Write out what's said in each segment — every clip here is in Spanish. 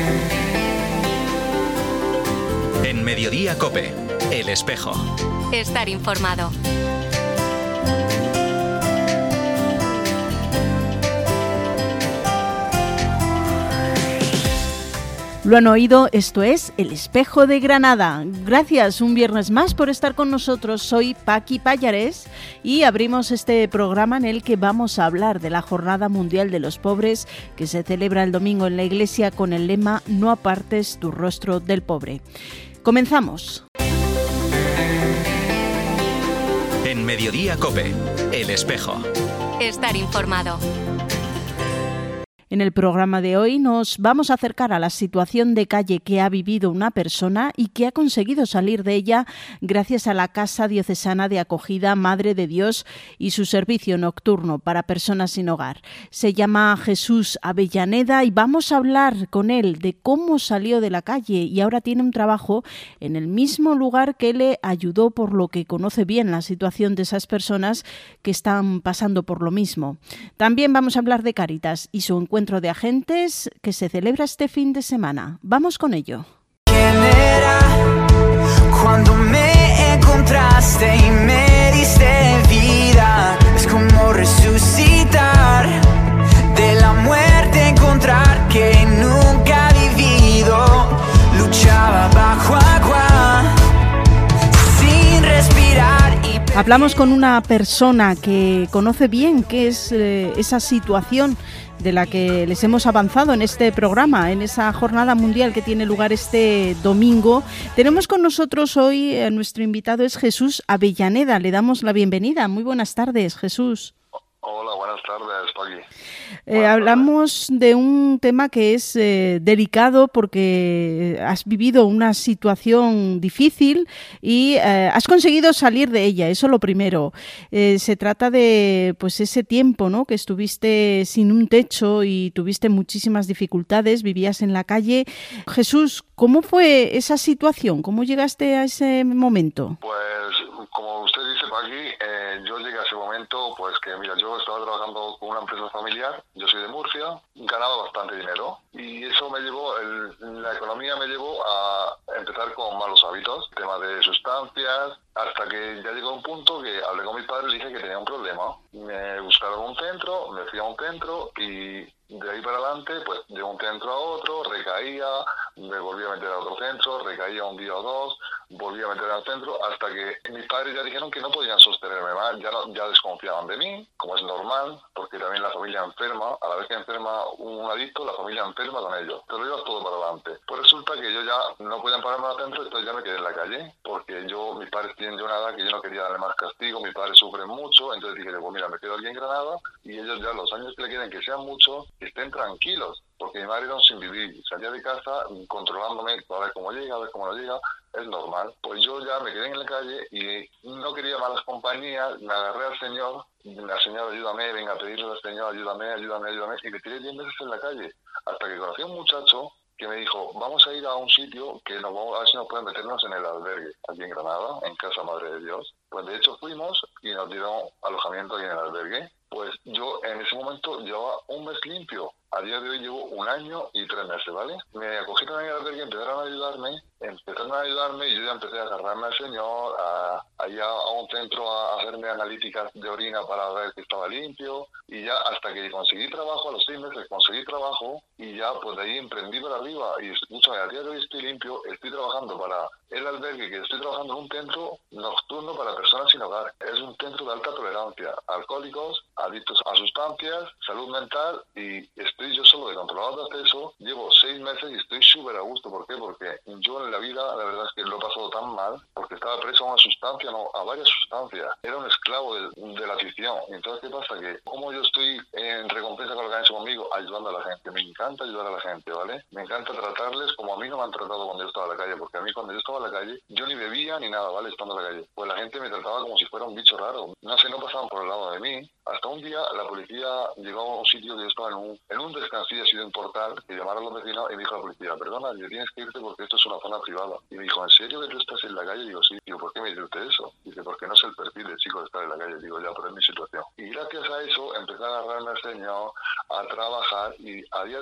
En Mediodía COPE, El Espejo. Estar informado. Lo han oído, esto es El Espejo de Granada. Gracias un viernes más por estar con nosotros. Soy Paqui Pallares y abrimos este programa en el que vamos a hablar de la Jornada Mundial de los Pobres que se celebra el domingo en la iglesia con el lema No apartes tu rostro del pobre. Comenzamos. En Mediodía COPE, El Espejo. Estar informado. En el programa de hoy nos vamos a acercar a la situación de calle que ha vivido una persona y que ha conseguido salir de ella gracias a la Casa Diocesana de Acogida Madre de Dios y su servicio nocturno para personas sin hogar. Se llama Jesús Avellaneda y vamos a hablar con él de cómo salió de la calle y ahora tiene un trabajo en el mismo lugar que le ayudó, por lo que conoce bien la situación de esas personas que están pasando por lo mismo. También vamos a hablar de Cáritas y su encuentro de agentes que se celebra este fin de semana. Vamos con ello. ¿Quién era cuando me encontraste y me diste vida? Es como resucitar de la muerte, encontrar que nunca he vivido. Luchaba bajo agua sin respirar. Hablamos con una persona que conoce bien qué es esa situación de la que les hemos avanzado en este programa, en esa jornada mundial que tiene lugar este domingo. Tenemos con nosotros hoy, nuestro invitado es Jesús Avellaneda. Le damos la bienvenida. Muy buenas tardes, Jesús. Hola, buenas tardes, Paqui. Hablamos de un tema que es delicado porque has vivido una situación difícil y has conseguido salir de ella, eso lo primero. Se trata de pues ese tiempo, ¿no?, que estuviste sin un techo y tuviste muchísimas dificultades, vivías en la calle. Jesús, ¿cómo fue esa situación? ¿Cómo llegaste a ese momento? Pues, como usted dice, Paqui, yo llegué a ese momento, pues que mira, yo estaba trabajando con una empresa familiar, yo soy de Murcia, ganaba bastante dinero y eso me llevó, la economía me llevó a empezar con malos hábitos, tema de sustancias, hasta que ya llegó un punto que hablé con mi padre y le dije que tenía un problema. Me buscaron un centro, me fui a un centro y de ahí para adelante, pues de un centro a otro, recaía, me volví a meter a otro centro, recaía un día o dos, volví a meter al centro, hasta que mis padres ya dijeron que no podían sostenerme más, ya desconfiaban de mí, como es normal, porque también la familia enferma, a la vez que enferma un adicto, la familia enferma con ellos, te lo llevas todo para adelante. Pues resulta que yo ya no podían pagarme al centro, entonces ya me quedé en la calle, porque mis padres tienen de una edad que yo no quería darle más castigo, mis padres sufren mucho, entonces dije, pues mira, me quedo aquí en Granada, y ellos ya los años que le queden, que sean muchos, que estén tranquilos, porque mi madre era un sin vivir, salía de casa controlándome, a ver cómo llega, a ver cómo no llega, es normal. Pues yo ya me quedé en la calle y no quería malas compañías, me agarré al Señor, la Señora ayúdame, venga a pedirle al Señor, ayúdame, y me tiré 10 meses en la calle, hasta que conocí a un muchacho que me dijo, vamos a ir a un sitio que a ver si nos pueden meternos en el albergue, aquí en Granada, en Casa Madre de Dios. Pues de hecho fuimos y nos dieron alojamiento aquí en el albergue. Pues yo en ese momento llevaba un mes limpio. A día de hoy llevo 1 año y 3 meses, ¿vale? Me acogieron en el albergue, empezaron a ayudarme y yo ya empecé a agarrarme al Señor, allá a un centro a hacerme analíticas de orina para ver que estaba limpio, y ya hasta que conseguí trabajo, a los 6 meses conseguí trabajo, y ya pues de ahí emprendí para arriba, y escúchame, a día de hoy estoy limpio, estoy trabajando para el albergue, que estoy trabajando en un centro nocturno para personas sin hogar. Es un centro de alta tolerancia, alcohólicos, adictos a sustancias, salud mental, y estoy yo solo de controlado de acceso, llevo 6 meses y estoy súper a gusto. ¿Por qué? Porque yo en la vida, la verdad es que lo he pasado tan mal, porque estaba preso a una sustancia, no, a varias sustancias. Era un esclavo de la adicción. Y entonces, ¿qué pasa? Que como yo estoy en recompensa con lo que han hecho conmigo, ayudando a la gente. Me encanta ayudar a la gente, ¿vale? Me encanta tratarles como a mí no me han tratado cuando yo estaba en la calle, porque a mí cuando yo estaba en la calle, yo ni bebía ni nada, ¿vale? Estando en la calle. Pues la gente me trataba como si fuera un bicho raro. No sé, no pasaban por el lado de mí. Hasta un día la policía llegó a un sitio que yo estaba en un descansillo así de un portal, que llamaron a los vecinos y me dijo la policía, perdona, que tienes que irte porque esto es una zona privada. Y me dijo, ¿en serio que tú estás en la calle? Digo, sí. Digo, ¿por qué me dice usted eso? Dice, porque no es el perfil del chico de estar en la calle. Digo, ya, pero es mi situación. Y gracias a eso empecé a agarrarme al Señor, a trabajar, y a día de hoy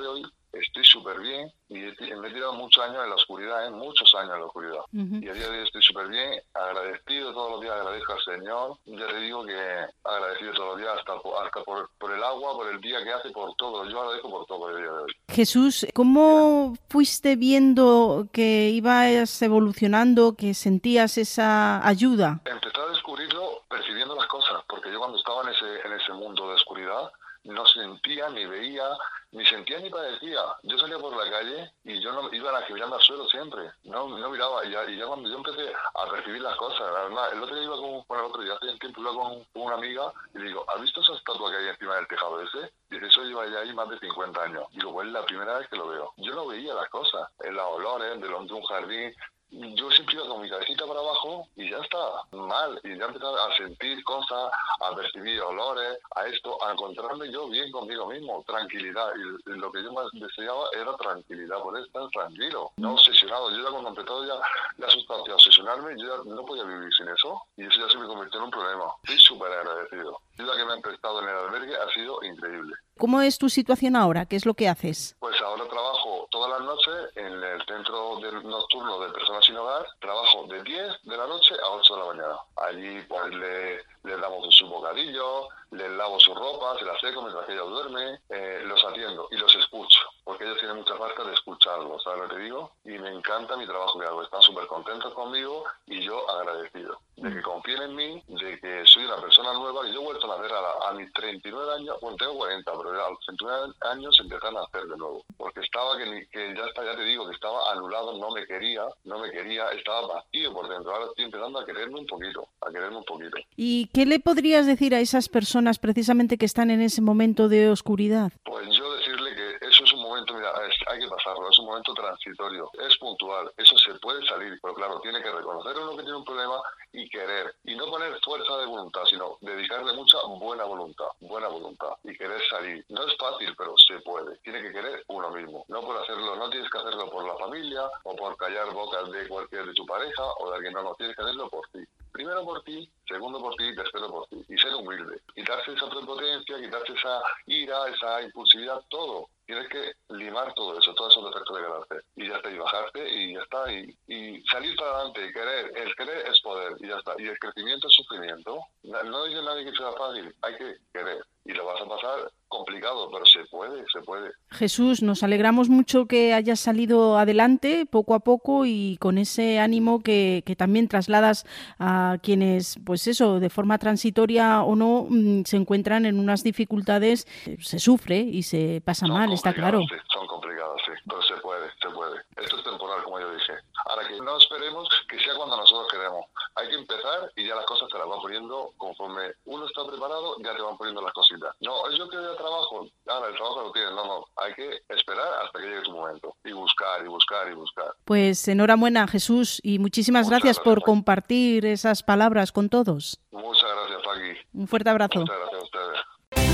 estoy súper bien y me he tirado muchos años en la oscuridad, muchos años en la oscuridad. Y a día de hoy estoy súper bien, agradecido todos los días, agradezco al Señor. Ya le digo que agradecido todos los días, hasta por el agua, por el día que hace, por todo. Yo agradezco por todo el día de hoy. Jesús, ¿cómo fuiste viendo que ibas evolucionando, que sentías esa ayuda? Empecé a descubrirlo percibiendo las cosas, porque yo cuando estaba en ese mundo de oscuridad no sentía, ni veía, ni sentía, ni padecía. Yo salía por la calle y yo no iba mirando al suelo siempre. No miraba. Y ya cuando yo empecé a percibir las cosas, además, el otro día hace un tiempo iba con una amiga y le digo, ¿has visto esa estatua que hay encima del tejado ese? Y dice, eso lleva ya ahí más de 50 años. Digo, pues es la primera vez que lo veo. Yo no veía las cosas, en los olores de un jardín. Yo siempre iba con mi cabecita para abajo y ya estaba mal, y ya empezaba a sentir cosas, a percibir olores, a encontrarme yo bien conmigo mismo, tranquilidad, y lo que yo más deseaba era tranquilidad, poder estar tranquilo, no obsesionado. Yo ya cuando empezó ya la sustancia a obsesionarme, yo ya no podía vivir sin eso, y eso ya se me convirtió en un problema. Estoy súper agradecido. La ayuda que me han prestado en el albergue ha sido increíble. ¿Cómo es tu situación ahora? ¿Qué es lo que haces? Pues ahora trabajo todas las noches en el centro nocturno de personas sin hogar. Trabajo de 10 de la noche a 8 de la mañana. Allí pues les damos su bocadillo, les lavo su ropa, se la seco mientras que ellos duermen, los atiendo y los escucho, porque ellos tienen mucha falta de escucharlos, ¿sabes lo que te digo? Y me encanta mi trabajo que hago. Están súper contentos conmigo y yo agradecido de que confíen en mí, de que soy una persona nueva, y yo he vuelto a nacer a mis 39 años, bueno, tengo 40, pero a los 39 años empecé a nacer de nuevo, porque estaba ya te digo, que estaba anulado, no me quería, estaba vacío por dentro. Ahora estoy empezando a quererme un poquito. ¿Y qué le podrías decir a esas personas precisamente que están en ese momento de oscuridad? Pues yo decirle que eso es un momento, mira, hay que pasarlo, es un momento transitorio, es puntual, eso se puede salir, pero claro, tiene que reconocer uno que tiene un problema y querer, y no poner fuerza de voluntad, sino dedicarle mucha buena voluntad, y querer salir. No es fácil, pero se puede. Tiene que querer uno mismo. No tienes que hacerlo por la familia o por callar bocas de tu pareja o de alguien. No, tienes que hacerlo por ti. Primero por ti, segundo por ti, tercero por ti. Y ser humilde. Quitarse esa prepotencia, quitarse esa ira, esa impulsividad, todo. Tienes que limar todo eso, todos esos defectos de carácter. Y ya está, y bajarte, y ya está. Y salir para adelante, y querer. El querer es poder, y ya está. Y el crecimiento es sufrimiento. No dice nadie que sea fácil, hay que querer. Y lo vas a pasar complicado, pero se puede. Jesús, nos alegramos mucho que hayas salido adelante poco a poco y con ese ánimo que también trasladas a quienes, pues eso, de forma transitoria o no, se encuentran en unas dificultades. Se sufre y se pasa mal, está claro. Sí, son complicadas, sí, pero se puede. Esto es temporal, como yo dije. Ahora que no esperemos que sea cuando nosotros queremos. Hay que empezar y ya las cosas te las van poniendo conforme uno está preparado, ya te van poniendo las cositas. No, yo quiero trabajo, ahora el trabajo lo tienes, no, hay que esperar hasta que llegue tu momento y buscar. Pues enhorabuena, Jesús, y muchas gracias por compartir esas palabras con todos. Muchas gracias, Paqui. Un fuerte abrazo. Muchas gracias a ustedes.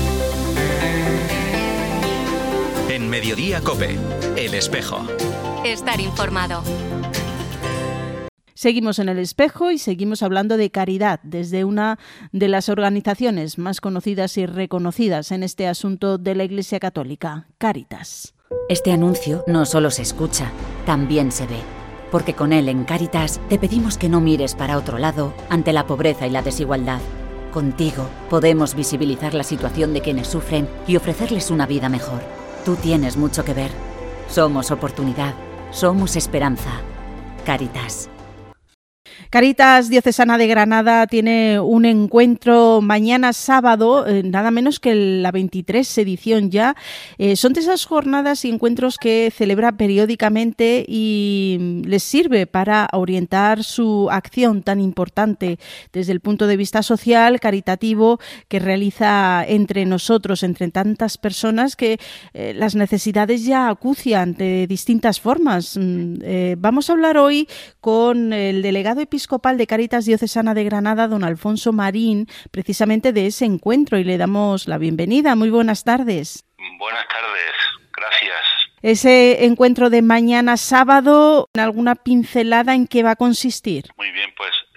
En Mediodía COPE, El Espejo. Estar informado. Seguimos en El Espejo y seguimos hablando de caridad desde una de las organizaciones más conocidas y reconocidas en este asunto de la Iglesia Católica, Cáritas. Este anuncio no solo se escucha, también se ve. Porque con él en Cáritas te pedimos que no mires para otro lado ante la pobreza y la desigualdad. Contigo podemos visibilizar la situación de quienes sufren y ofrecerles una vida mejor. Tú tienes mucho que ver. Somos oportunidad. Somos esperanza. Cáritas. Cáritas Diocesana de Granada tiene un encuentro mañana sábado, nada menos que la 23 edición ya. Son de esas jornadas y encuentros que celebra periódicamente y les sirve para orientar su acción tan importante desde el punto de vista social, caritativo, que realiza entre nosotros, entre tantas personas que las necesidades ya acucian de distintas formas. Vamos a hablar hoy con el delegado episcopal de Cáritas Diocesana de Granada, don Alfonso Marín, precisamente de ese encuentro, y le damos la bienvenida. Muy buenas tardes. Buenas tardes, gracias. Ese encuentro de mañana sábado, ¿alguna pincelada en qué va a consistir? Muy bien, pues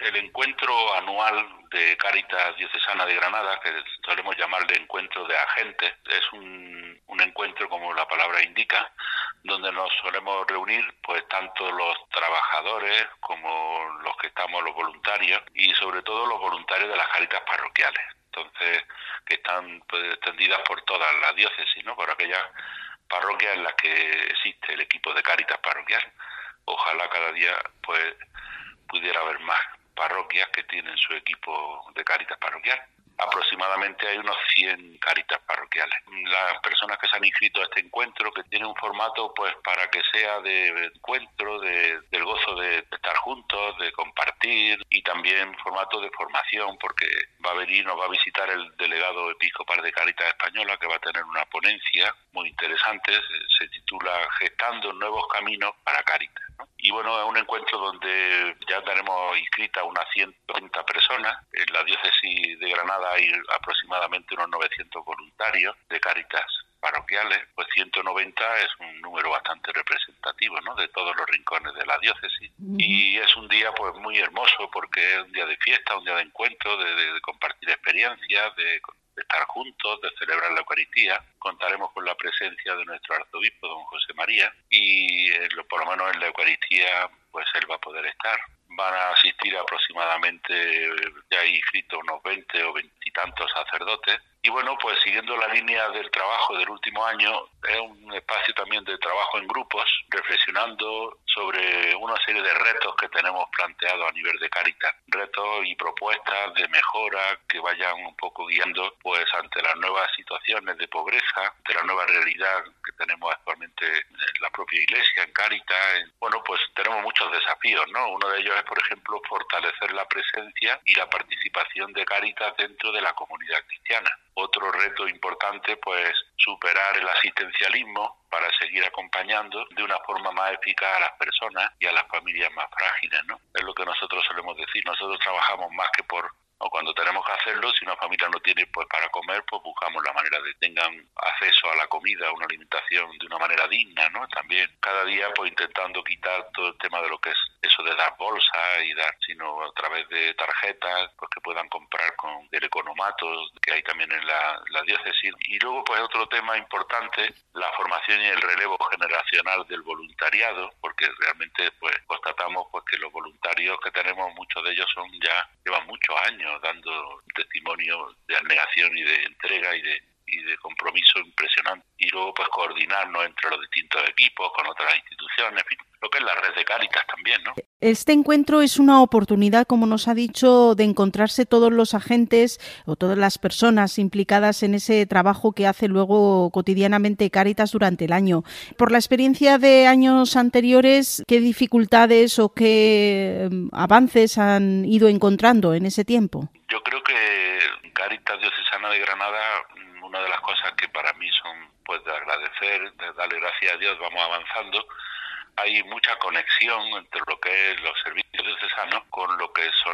El encuentro anual de Cáritas Diocesana de Granada, que solemos llamarle encuentro de agentes, es un encuentro, como la palabra indica, donde nos solemos reunir pues tanto los trabajadores como los que estamos, los voluntarios, y sobre todo los voluntarios de las Cáritas parroquiales. Entonces, que están pues, extendidas por toda la diócesis, ¿no? Por aquellas parroquias en las que existe el equipo de Cáritas parroquial. Ojalá cada día pues pudiera haber más parroquias que tienen su equipo de Cáritas parroquial. Aproximadamente hay unos 100 Cáritas parroquiales. Las personas que se han inscrito a este encuentro, que tiene un formato pues para que sea de encuentro, del gozo de estar juntos, de compartir, y también formato de formación, porque va a venir, nos va a visitar el delegado episcopal de Cáritas Española, que va a tener una ponencia muy interesante, se titula Gestando nuevos caminos para Cáritas, ¿no? Y bueno, es un encuentro donde ya tenemos inscritas unas 130 personas. En la diócesis de Granada hay aproximadamente unos 900 voluntarios de Cáritas parroquiales, pues 190 es un número bastante representativo, ¿no?, de todos los rincones de la diócesis. Y es un día pues muy hermoso, porque es un día de fiesta, un día de encuentro, de compartir experiencias, de estar juntos, de celebrar la Eucaristía. Contaremos con la presencia de nuestro arzobispo, don José María, y por lo menos en la Eucaristía pues él va a poder estar. Van a asistir aproximadamente, ya hay inscritos unos 20 o 20 y tantos sacerdotes. Y bueno, pues siguiendo la línea del trabajo del último año, es un espacio también de trabajo en grupos, reflexionando sobre una serie de retos que tenemos planteados a nivel de Cáritas, retos y propuestas de mejora que vayan un poco guiando pues ante las nuevas situaciones de pobreza, ante la nueva realidad que tenemos actualmente en la propia Iglesia, en Cáritas. Bueno, pues tenemos muchos desafíos, ¿no? Uno de ellos es, por ejemplo, fortalecer la presencia y la participación de Cáritas dentro de la comunidad cristiana. Otro reto importante, pues, superar el asistencialismo para seguir acompañando de una forma más eficaz a las personas y a las familias más frágiles, ¿no? Es lo que nosotros solemos decir. Nosotros trabajamos más que o cuando tenemos que hacerlo. Si una familia no tiene pues para comer, pues buscamos la manera de que tengan acceso a la comida, a una alimentación de una manera digna, ¿no? También cada día pues intentando quitar todo el tema de lo que es eso de dar bolsas y dar, sino a través de tarjetas pues que puedan comprar con el economatos que hay también en la diócesis. Y luego pues otro tema importante, la formación y el relevo generacional del voluntariado, porque realmente pues constatamos pues que los voluntarios que tenemos, muchos de ellos llevan muchos años dando testimonio de abnegación y de entrega y de compromiso impresionante. Y luego pues coordinarnos entre los distintos equipos, con otras instituciones, en fin, lo que es la red de Cáritas también, ¿no? Este encuentro es una oportunidad, como nos ha dicho, de encontrarse todos los agentes o todas las personas implicadas en ese trabajo que hace luego cotidianamente Cáritas durante el año. Por la experiencia de años anteriores, ¿qué dificultades o qué avances han ido encontrando en ese tiempo? Yo creo que Cáritas Diocesana de Granada, una de las cosas que para mí son pues de agradecer, de darle gracias a Dios, vamos avanzando. Hay mucha conexión entre lo que es los servicios diocesanos con lo que son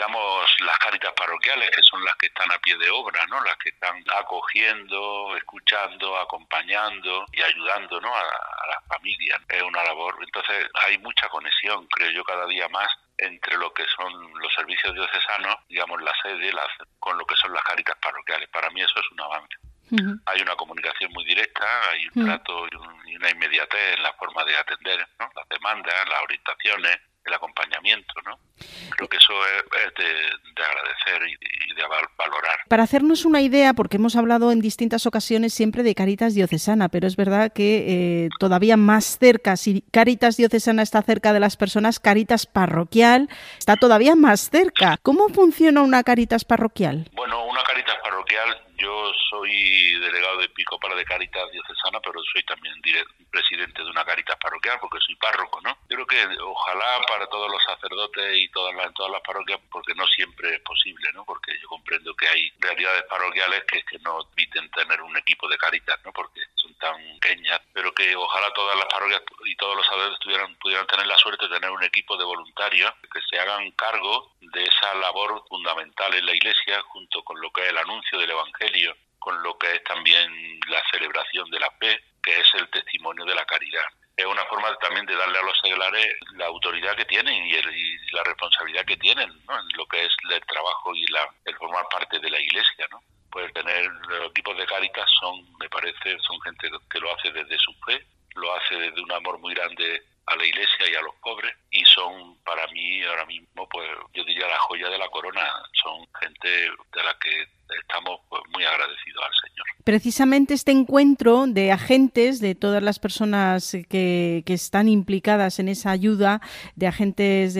las Cáritas parroquiales, que son las que están a pie de obra, ¿no? Las que están acogiendo, escuchando, acompañando y ayudando, ¿no? a las familias. Es una labor. Entonces hay mucha conexión, creo yo, cada día más entre lo que son los servicios diocesanos, digamos la sede, con lo que son las Cáritas parroquiales. Para mí eso es un avance. Hay una comunicación muy directa, hay un trato y una inmediatez en la forma de atender, ¿no? Las demandas, las orientaciones, el acompañamiento, ¿no? Creo que eso es de agradecer y de valorar. Para hacernos una idea, porque hemos hablado en distintas ocasiones siempre de Cáritas Diocesana, pero es verdad que todavía más cerca, si Cáritas Diocesana está cerca de las personas, Cáritas Parroquial está todavía más cerca. ¿Cómo funciona una Cáritas Parroquial? Bueno, una Cáritas Parroquial, yo soy delegado episcopal de Cáritas Diocesana, pero soy también presidente de una Cáritas Parroquial porque soy párroco, ¿no? Yo creo que ojalá para todos los sacerdotes y en todas las parroquias, porque no siempre es posible, ¿no? Porque yo comprendo que hay realidades parroquiales que no admiten tener un equipo de Cáritas, ¿no? Porque son tan pequeñas, pero que ojalá todas las parroquias y todos los sacerdotes pudieran tener la suerte de tener un equipo de voluntarios que se hagan cargo de esa labor fundamental en la Iglesia, junto con lo que es el anuncio del Evangelio, con lo que es también la celebración de la fe, que es el testimonio de la caridad. Es una forma también de darle a los seglares la autoridad que tienen y la responsabilidad que tienen, ¿no?, en lo que es el trabajo y el formar parte de la Iglesia, ¿no? Pues tener los equipos de Cáritas me parece, son gente que lo hace desde su fe, lo hace desde un amor muy grande a la Iglesia y a los pobres, y son para mí ahora mismo, pues yo diría, la joya de la corona. Son gente de la que estamos pues muy agradecidos al Señor. Precisamente este encuentro de agentes, de todas las personas que están implicadas en esa ayuda, de agentes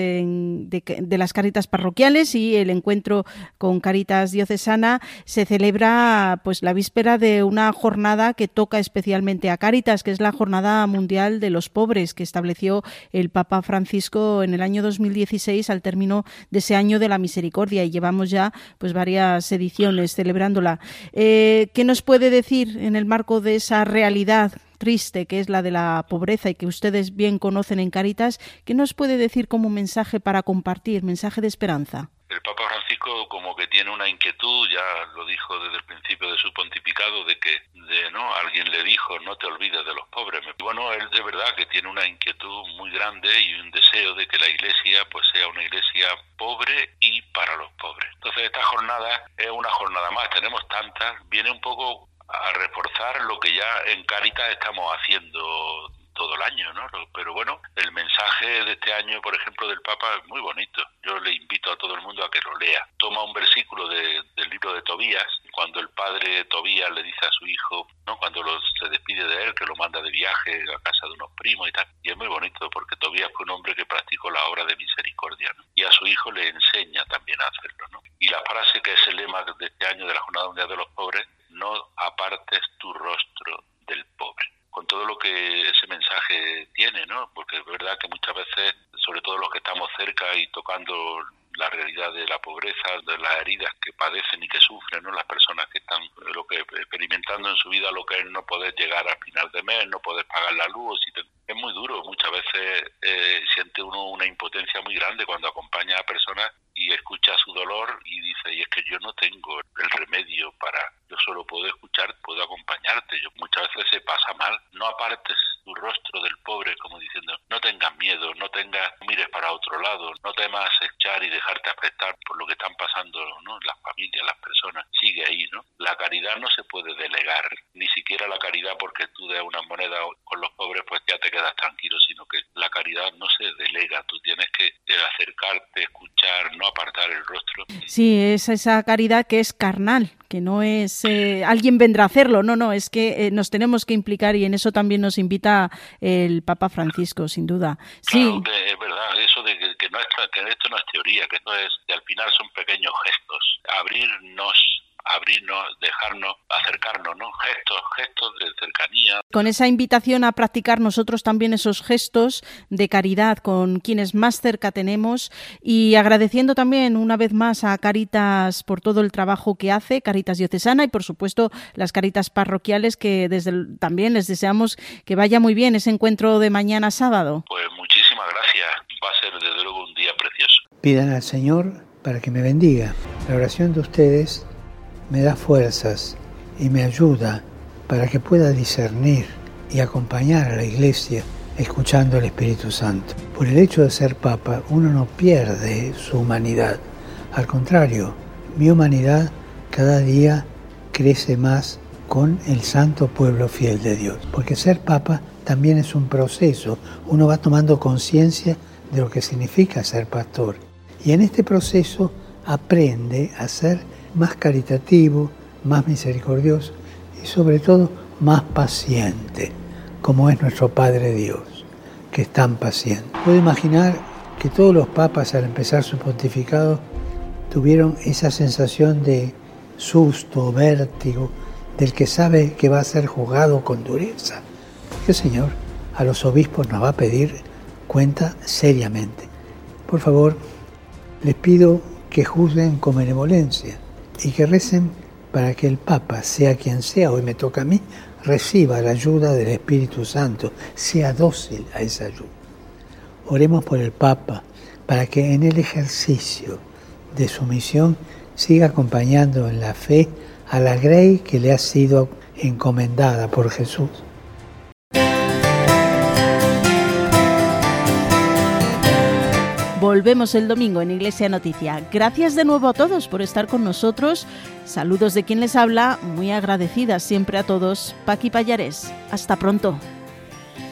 de las Cáritas parroquiales, y el encuentro con Cáritas Diocesana, se celebra pues la víspera de una jornada que toca especialmente a Cáritas, que es la Jornada Mundial de los Pobres, que estableció el Papa Francisco en el año 2016 al término de ese año de la misericordia, y llevamos ya pues varias ediciones celebrándola. ¿Qué nos puede decir en el marco de esa realidad triste que es la de la pobreza y que ustedes bien conocen en Cáritas? ¿Qué nos puede decir como mensaje para compartir, mensaje de esperanza? El Papa Francisco como que tiene una inquietud, ya lo dijo desde el principio de su pontificado, alguien le dijo, no te olvides de los pobres. Y bueno, él de verdad que tiene una inquietud muy grande y un deseo de que la Iglesia pues sea una Iglesia pobre y para los pobres. Entonces esta jornada es una jornada más, tenemos tantas, viene un poco a reforzar lo que ya en Cáritas estamos haciendo todo el año, ¿no? Pero bueno, el mensaje de este año, por ejemplo, del Papa es muy bonito. Yo le invito a todo el mundo a que lo lea. Toma un versículo del libro de Tobías, cuando el padre Tobías le dice a su hijo, ¿no?, cuando se despide de él, que lo manda de viaje a casa de unos primos y tal. Y es muy bonito porque Tobías fue un hombre que practicó la obra de misericordia, ¿no?, y a su hijo le enseña también a hacerlo, ¿no? Y la frase que es el lema de este año de la Jornada Mundial de los Pobres: no apartes tu rostro del pobre. Con todo lo que ese mensaje tiene, ¿no? Porque es verdad que muchas veces, sobre todo los que estamos cerca y tocando la realidad de la pobreza, de las heridas que padecen y que sufren, ¿no?, las personas que están experimentando en su vida lo que es no poder llegar al final de mes, no poder pagar la luz. Es muy duro, muchas veces siente uno una impotencia muy grande cuando acompaña a personas y escucha su dolor y dice, y es que yo no tengo el remedio yo solo puedo escuchar, puedo acompañarte. Muchas veces se pasa mal. No apartes tu rostro del pobre, como diciendo, no tengas miedo, no mires para otro lado, no temas echar y dejarte afectar por lo que están pasando, ¿no?, las familias, las personas. Sigue ahí, ¿no? La caridad no se puede delegar, ni siquiera la caridad porque tú des una moneda con los pobres pues ya te quedas tranquilo, sino que la caridad no se delega. Tú tienes que acercarte, escuchar, no apartar el rostro. Sí, es esa caridad que es carnal, que no es alguien vendrá a hacerlo, no, es que nos tenemos que implicar, y en eso también nos invita el Papa Francisco, sin duda. Sí. Claro, es verdad, eso de que esto no es teoría, que esto al final son pequeños gestos, abrirnos, dejarnos, acercarnos, ¿no? Gestos de cercanía. Con esa invitación a practicar nosotros también esos gestos de caridad con quienes más cerca tenemos, y agradeciendo también una vez más a Cáritas por todo el trabajo que hace, Cáritas Diocesana, y por supuesto las Cáritas parroquiales, que también les deseamos que vaya muy bien ese encuentro de mañana sábado. Pues muchísimas gracias, va a ser desde luego un día precioso. Pidan al Señor para que me bendiga. La oración de ustedes me da fuerzas y me ayuda para que pueda discernir y acompañar a la Iglesia escuchando al Espíritu Santo. Por el hecho de ser Papa, uno no pierde su humanidad. Al contrario, mi humanidad cada día crece más con el santo pueblo fiel de Dios. Porque ser Papa también es un proceso. Uno va tomando conciencia de lo que significa ser pastor. Y en este proceso aprende a ser más caritativo, más misericordioso y sobre todo más paciente, como es nuestro Padre Dios, que es tan paciente. Puedo imaginar que todos los papas al empezar su pontificado tuvieron esa sensación de susto, vértigo, del que sabe que va a ser juzgado con dureza. Porque el Señor a los obispos nos va a pedir cuenta seriamente. Por favor, les pido que juzguen con benevolencia y que recen para que el Papa, sea quien sea, hoy me toca a mí, reciba la ayuda del Espíritu Santo, sea dócil a esa ayuda. Oremos por el Papa, para que en el ejercicio de su misión siga acompañando en la fe a la grey que le ha sido encomendada por Jesús. Volvemos el domingo en Iglesia Noticia. Gracias de nuevo a todos por estar con nosotros. Saludos de quien les habla, muy agradecida siempre a todos, Paqui Pallares. Hasta pronto.